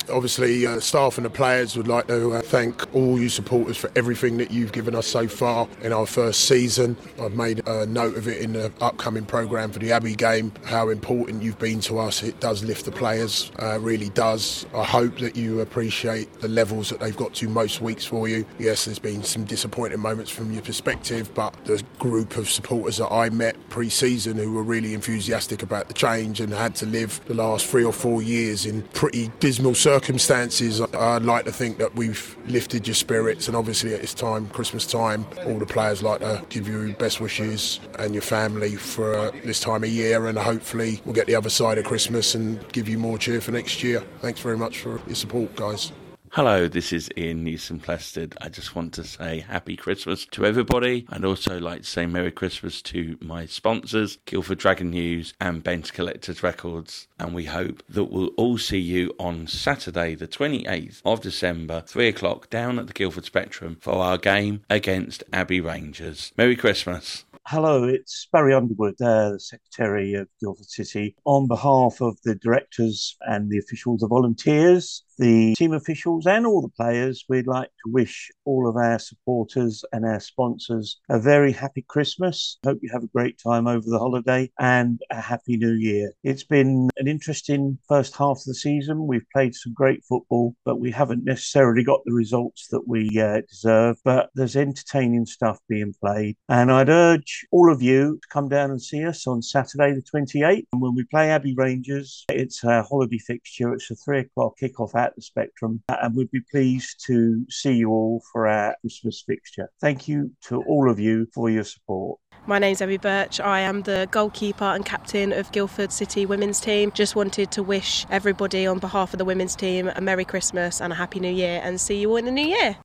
Obviously, staff and the players would like to thank all you supporters for everything that you've given us so far in our first season. I've made a note of it in the upcoming programme for the Abbey game, how important you've been to us. It does lift the players, really does. I hope that you appreciate the levels that they've got to most weeks for you. Yes, there's been some disappointing moments from your perspective, but the group of supporters that I met pre-season who were really enthusiastic about the change and had to live the last 3 or 4 years in pretty dismal circumstances, I'd like to think that we've lifted your spirits, and obviously at this time, Christmas time, all the players like to give you best wishes and your family for this time of year, and hopefully we'll get the other side of Christmas and give you more cheer for next year. Thanks very much for your support, guys. Hello, this is Ian Newson-Plested. I just want to say Happy Christmas to everybody. I'd also like to say Merry Christmas to my sponsors, Guildford Dragon News and Bench Collectors Records. And we hope that we'll all see you on Saturday, the 28th of December, 3 o'clock, down at the Guildford Spectrum for our game against Abbey Rangers. Merry Christmas. Hello, it's Barry Underwood, the Secretary of Guildford City. On behalf of the directors and the officials, the volunteers, the team officials and all the players, we'd like to wish all of our supporters and our sponsors a very happy Christmas. Hope you have a great time over the holiday and a happy new year. It's been an interesting first half of the season. We've played some great football, but we haven't necessarily got the results that we deserve. But there's entertaining stuff being played. And I'd urge all of you to come down and see us on Saturday the 28th. And when we play Abbey Rangers, it's a holiday fixture. It's a 3 o'clock kickoff at the Spectrum, and we'd be pleased to see you all for our Christmas fixture. Thank you to all of you for your support. My name's Abby Birch. I am the goalkeeper and captain of Guildford City women's team. Just wanted to wish everybody on behalf of the women's team a Merry Christmas and a Happy New Year, and see you all in the new year.